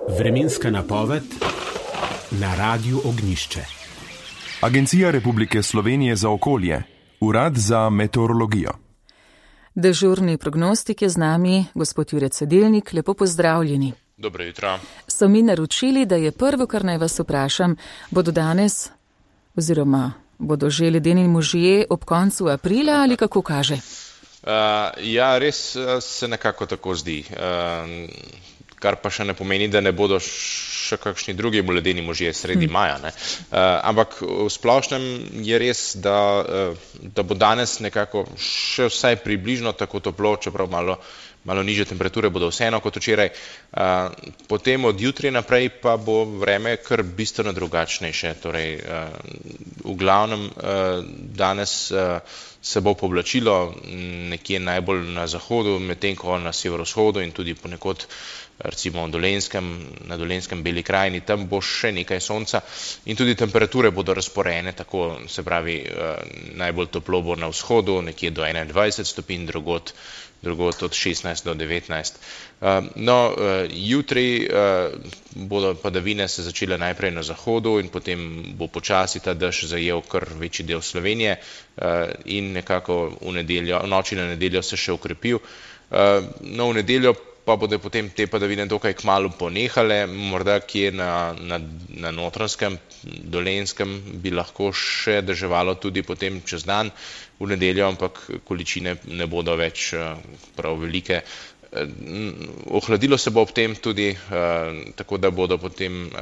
Vremenska napoved na Radiu Ognjišče. Agencija Republike Slovenije za okolje, Urad za meteorologijo. Dežurni prognostik je z nami, gospod Jure Cedelnik, lepo pozdravljeni. Dobro jutro. So mi naročili, da je prvo, kar naj vas vprašam, bodo danes, oziroma bodo že ledeni možje ob koncu aprila ali kako kaže? Ja, res se nekako tako zdi. Kar pa še ne pomeni, da ne bodo še kakšni drugi ledeni možje sredi maja. Ne? Ampak v splošnem je res, da bo danes nekako še vsaj približno tako toplo, čeprav malo nižje temperature bodo vseeno kot včeraj. Potem od jutri naprej pa bo vreme kar bistveno drugačnejše. Torej, v glavnem danes se bo povlačilo nekje najbolj na zahodu, medtem ko na severovzhodu in tudi ponekod recimo na Dolenjskem Beli krajini, tam bo še nekaj sonca in tudi temperature bodo razporejene tako, se pravi, najbolj toplo bo na vzhodu, nekje do 21 stopinj, drugod od 16 do 19. Jutri bodo padavine se začele najprej na zahodu in potem bo počasi ta dež zajel kar večji del Slovenije in nekako v noči na nedeljo se še okrepil. V nedeljo pa bodo potem te padavine dokaj kmalu ponehale, morda kje na Notranjskem, Dolenjskem bi lahko še deževalo tudi potem čez dan v nedeljo, ampak količine ne bodo več prav velike. Ohladilo se bo ob tem tudi, tako da bo potem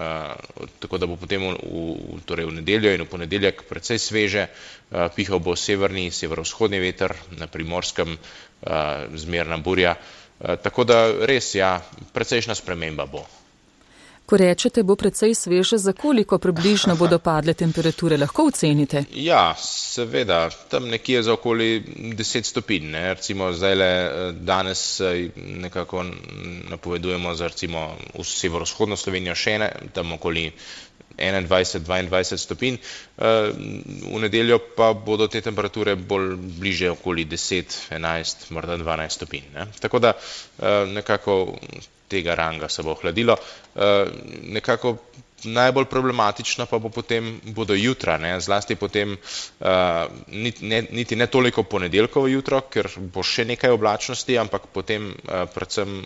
v nedeljo in v ponedeljek precej sveže, pihal bo severovzhodni veter, na Primorskem zmerna burja. Tako da res, ja, precejšna sprememba bo. Ko rečete, bo precej sveže, za koliko približno bodo padle temperature, lahko ocenite? Ja, seveda, tam nekje za okoli 10 stopinj. Recimo zdajle danes nekako napovedujemo za recimo v severovzhodno Slovenijo še tam okoli 21-22 stopinj. V nedeljo pa bodo te temperature bolj bliže okoli 10-11, morda 12 stopinj. Tako da nekako tega ranga se bo ohladilo. Nekako najbolj problematično pa bodo jutra, zlasti potem niti ne toliko ponedeljkovo jutro, ker bo še nekaj oblačnosti, ampak potem predvsem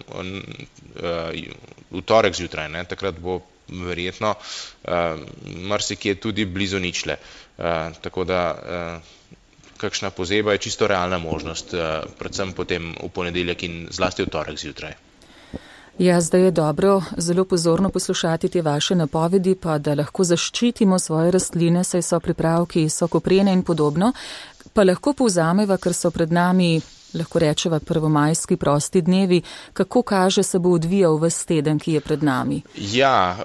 v torek zjutraj, takrat bo verjetno marsikje tudi blizu ničle. Tako da kakšna pozeba je čisto realna možnost, predvsem potem v ponedeljek in zlasti v torek zjutraj. Ja, zdaj je dobro zelo pozorno poslušati te vaše napovedi, pa da lahko zaščitimo svoje rastline, saj so pripravki, so koprene in podobno, pa lahko povzameva, ker so pred nami, lahko rečeva, prvomajski prosti dnevi, kako kaže se bo odvijal ves teden, ki je pred nami? Ja,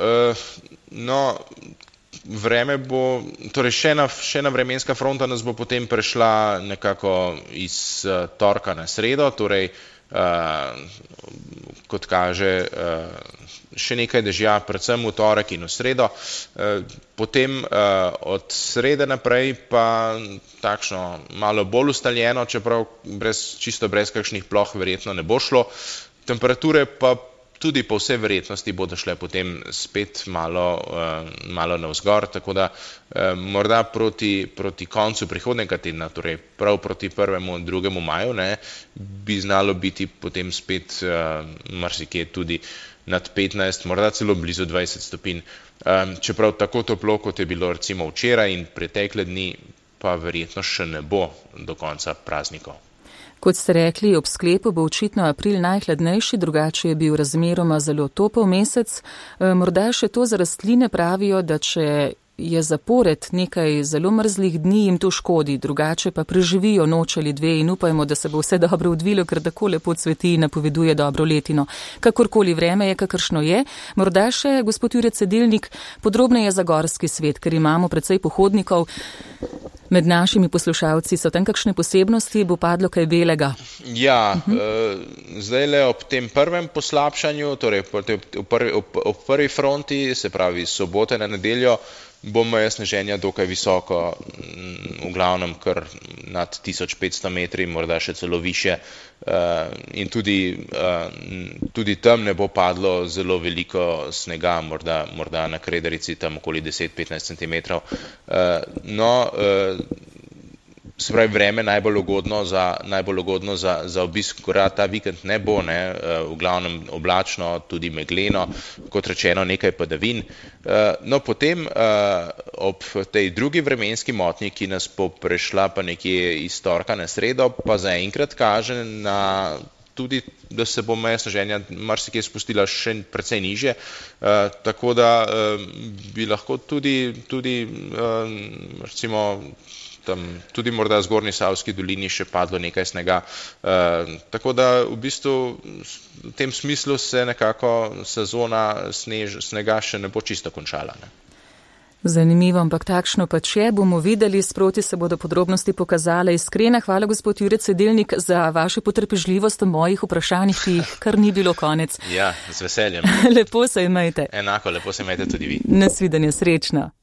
vreme bo, torej še ena vremenska fronta nas bo potem prešla nekako iz torka na sredo, torej kot kaže še nekaj dežja, predvsem v torek in v sredo. Potem od srede naprej pa takšno malo bolj ustaljeno, čeprav čisto brez kakšnih ploh verjetno ne bo šlo. Temperature pa tudi po vsej verjetnosti bodo šle potem spet malo navzgor, tako da morda proti koncu prihodnjega tedna, torej prav proti 1. in 2. maju, bi znalo biti potem spet marsikje tudi nad 15, morda celo blizu 20 stopinj. Čeprav tako toplo, kot je bilo recimo včeraj in pretekle dni, pa verjetno še ne bo do konca praznikov. Kot ste rekli, ob sklepu bo očitno april najhladnejši, drugače je bil razmeroma zelo topel mesec. Morda še to za rastline pravijo, da če je zapored nekaj zelo mrzlih dni, jim to škodi, drugače pa preživijo noč ali dve in upajmo, da se bo vse dobro odvilo, ker tako lepo cveti in napoveduje dobro letino. Kakorkoli vreme je, kakršno je. Morda še, gospod Jure Cedelnik, podrobneje za gorski svet, ker imamo precej pohodnikov. Med našimi poslušalci so tam kakšne posebnosti, bo padlo kaj belega? Ja, zdajle ob tem prvem poslabšanju, torej ob prvi fronti, se pravi sobote na nedeljo, bo meja sneženja dokaj visoko, v glavnem kar nad 1500 metri, morda še celo više, in tudi tam ne bo padlo zelo veliko snega, morda na Kredarici tam okoli 10-15 centimetrov. Se pravi, vreme najbolj ugodno za obisk gora ta vikend ne bo, v glavnem oblačno, tudi megleno, kot rečeno nekaj padavin. Potem ob tej drugi vremenski motnji, ki nas bo prešla pa nekje iz torka na sredo, pa zaenkrat kaže na tudi, da se bo meja sneženja marsikje spustila še precej nižje, tako da bi lahko tudi recimo tudi morda v Zgornji Savski dolini še padlo nekaj snega. Tako da v bistvu v tem smislu se nekako sezona snega še ne bo čisto končala. Zanimivo, ampak takšno pač je, bomo videli, sproti se bodo podrobnosti pokazale. Iskrena hvala, gospod Jure Cedelnik, za vašo potrpežljivost v mojih vprašanjih, ki jih kar ni bilo konec. Ja, z veseljem. Lepo se imejte. Enako, lepo se imejte tudi vi. Nasvidenje, srečno.